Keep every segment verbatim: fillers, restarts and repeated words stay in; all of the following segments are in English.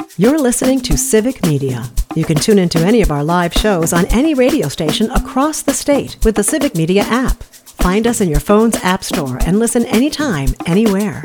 You're listening to Civic Media. You can tune into any of our live shows on any radio station across the state with the Civic Media app. Find us in your phone's app store and listen anytime, anywhere.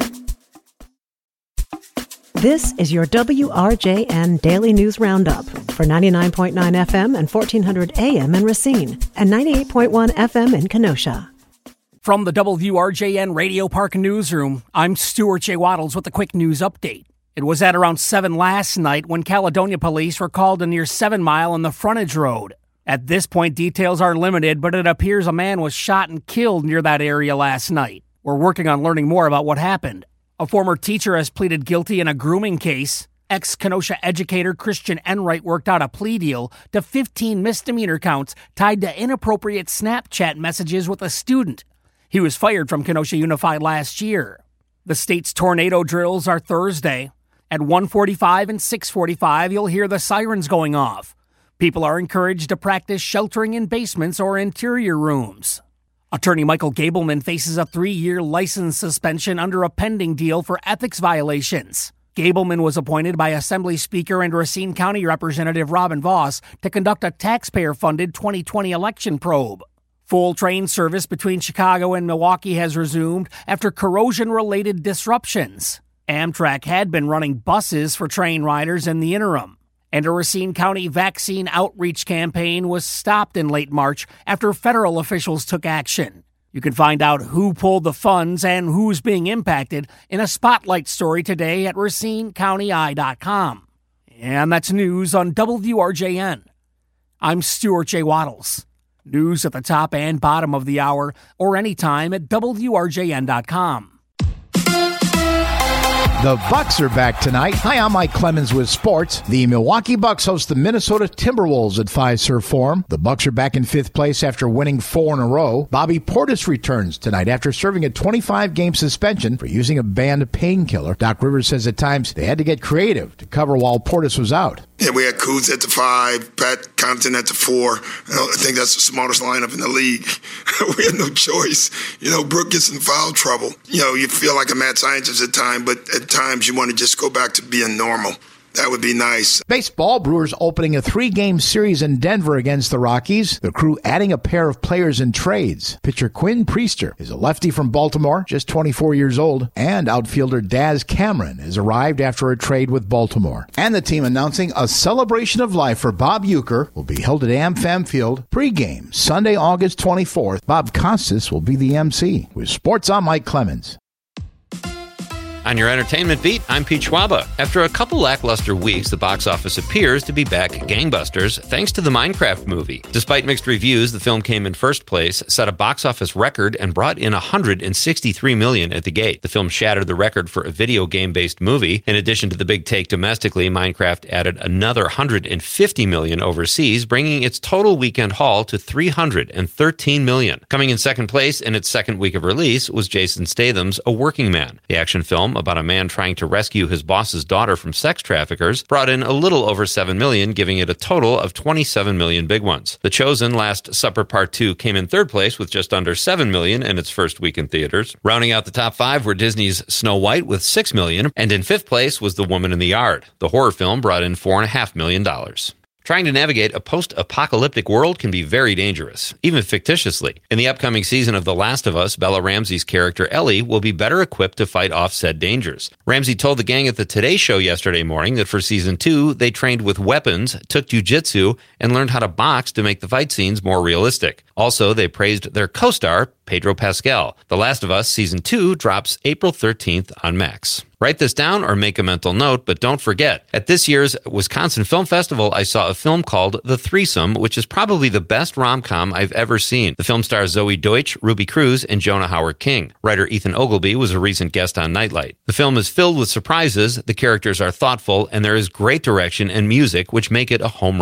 This is your W R J N Daily News Roundup for ninety-nine point nine F M and fourteen hundred A M in Racine and ninety-eight point one F M in Kenosha. From the W R J N Radio Park Newsroom, I'm Stuart J. Waddles with a quick news update. It was at around seven last night when Caledonia police were called to near seven Mile on the frontage road. At this point, details are limited, but it appears a man was shot and killed near that area last night. We're working on learning more about what happened. A former teacher has pleaded guilty in a grooming case. Ex-Kenosha educator Christian Enright worked out a plea deal to fifteen misdemeanor counts tied to inappropriate Snapchat messages with a student. He was fired from Kenosha Unified last year. The state's tornado drills are Thursday. At one forty-five and six forty-five, you'll hear the sirens going off. People are encouraged to practice sheltering in basements or interior rooms. Attorney Michael Gableman faces a three-year license suspension under a pending deal for ethics violations. Gableman was appointed by Assembly Speaker and Racine County Representative Robin Voss to conduct a taxpayer-funded twenty twenty election probe. Full train service between Chicago and Milwaukee has resumed after corrosion-related disruptions. Amtrak had been running buses for train riders in the interim. And a Racine County vaccine outreach campaign was stopped in late March after federal officials took action. You can find out who pulled the funds and who's being impacted in a spotlight story today at racine county eye dot com. And that's news on W R J N. I'm Stuart J. Waddles. News at the top and bottom of the hour or anytime at W R J N dot com. The Bucks are back tonight. Hi, I'm Mike Clemens with sports. The Milwaukee Bucks host the Minnesota Timberwolves at Fiserv Forum. The Bucks are back in fifth place after winning four in a row. Bobby Portis returns tonight after serving a twenty-five game suspension for using a banned painkiller. Doc Rivers says at times they had to get creative to cover while Portis was out. Yeah, we had Kuz at the five, Pat Compton at the four. I think that's the smartest lineup in the league. We had no choice. You know, Brooke gets in foul trouble. You know, you feel like a mad scientist at times, but at times you want to just go back to being normal. That would be nice. Baseball, Brewers opening a three-game series in Denver against the Rockies. The Crew adding a pair of players in trades. Pitcher Quinn Priester is a lefty from Baltimore, just twenty-four years old. And outfielder Daz Cameron has arrived after a trade with Baltimore. And the team announcing a celebration of life for Bob Uecker will be held at AmFam Field pregame Sunday, August twenty-fourth. Bob Costas will be the M C. With Sports, I'm Mike Clemens. On your entertainment beat, I'm Pete Schwaba. After a couple lackluster weeks, the box office appears to be back gangbusters thanks to the Minecraft movie. Despite mixed reviews, the film came in first place, set a box office record, and brought in one hundred sixty-three million dollars at the gate. The film shattered the record for a video game-based movie. In addition to the big take domestically, Minecraft added another one hundred fifty million dollars overseas, bringing its total weekend haul to three hundred thirteen million dollars. Coming in second place in its second week of release was Jason Statham's A Working Man. The action film about a man trying to rescue his boss's daughter from sex traffickers brought in a little over seven million dollars, giving it a total of twenty-seven million big ones. The Chosen Last Supper Part two came in third place with just under seven million dollars in its first week in theaters. Rounding out the top five were Disney's Snow White with six million dollars, and in fifth place was The Woman in the Yard. The horror film brought in four point five million dollars. Trying to navigate a post-apocalyptic world can be very dangerous, even fictitiously. In the upcoming season of The Last of Us, Bella Ramsey's character Ellie will be better equipped to fight off said dangers. Ramsey told the gang at the Today Show yesterday morning that for season two, they trained with weapons, took jiu-jitsu, and learned how to box to make the fight scenes more realistic. Also, they praised their co-star, Pedro Pascal. The Last of Us Season two drops April thirteenth on Max. Write this down or make a mental note, but don't forget, at this year's Wisconsin Film Festival, I saw a film called The Threesome, which is probably the best rom-com I've ever seen. The film stars Zoe Deutsch, Ruby Cruz, and Jonah Howard King. Writer Ethan Ogilvy was a recent guest on Nightlight. The film is filled with surprises, the characters are thoughtful, and there is great direction and music, which make it a home run.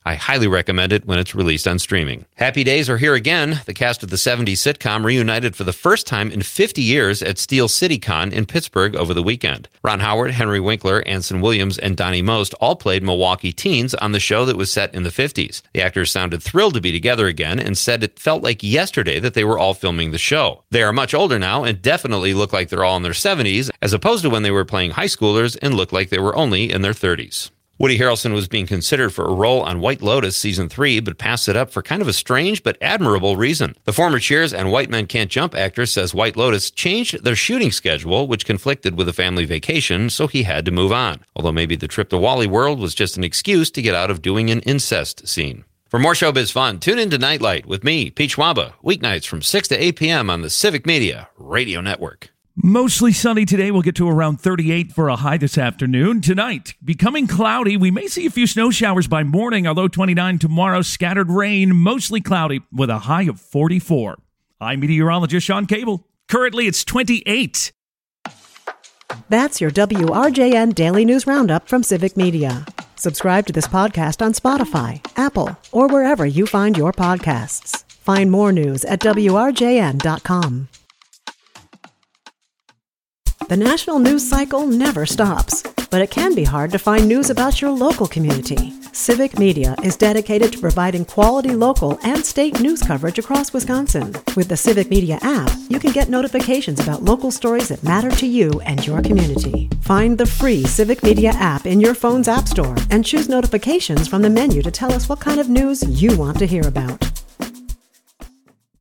I highly recommend it when it's released on streaming. Happy days are here again. The cast of the seventies sitcom reunited for the first time in fifty years at Steel City Con in Pittsburgh over the weekend. Ron Howard, Henry Winkler, Anson Williams, and Donnie Most all played Milwaukee teens on the show that was set in the fifties. The actors sounded thrilled to be together again and said it felt like yesterday that they were all filming the show. They are much older now and definitely look like they're all in their seventies, as opposed to when they were playing high schoolers and looked like they were only in their thirties. Woody Harrelson was being considered for a role on White Lotus Season three, but passed it up for kind of a strange but admirable reason. The former Cheers and White Men Can't Jump actor says White Lotus changed their shooting schedule, which conflicted with a family vacation, so he had to move on. Although maybe the trip to Wally World was just an excuse to get out of doing an incest scene. For more showbiz fun, tune in to Nightlight with me, Pete Schwaba, weeknights from six to eight p.m. on the Civic Media Radio Network. Mostly sunny today. We'll get to around thirty-eight for a high this afternoon. Tonight, becoming cloudy. We may see a few snow showers by morning, although twenty-nine tomorrow. Scattered rain, mostly cloudy with a high of forty-four. I'm meteorologist Sean Cable. Currently, it's twenty-eight. That's your W R J N Daily News Roundup from Civic Media. Subscribe to this podcast on Spotify, Apple, or wherever you find your podcasts. Find more news at W R J N dot com. The national news cycle never stops, but it can be hard to find news about your local community. Civic Media is dedicated to providing quality local and state news coverage across Wisconsin. With the Civic Media app, you can get notifications about local stories that matter to you and your community. Find the free Civic Media app in your phone's app store and choose notifications from the menu to tell us what kind of news you want to hear about.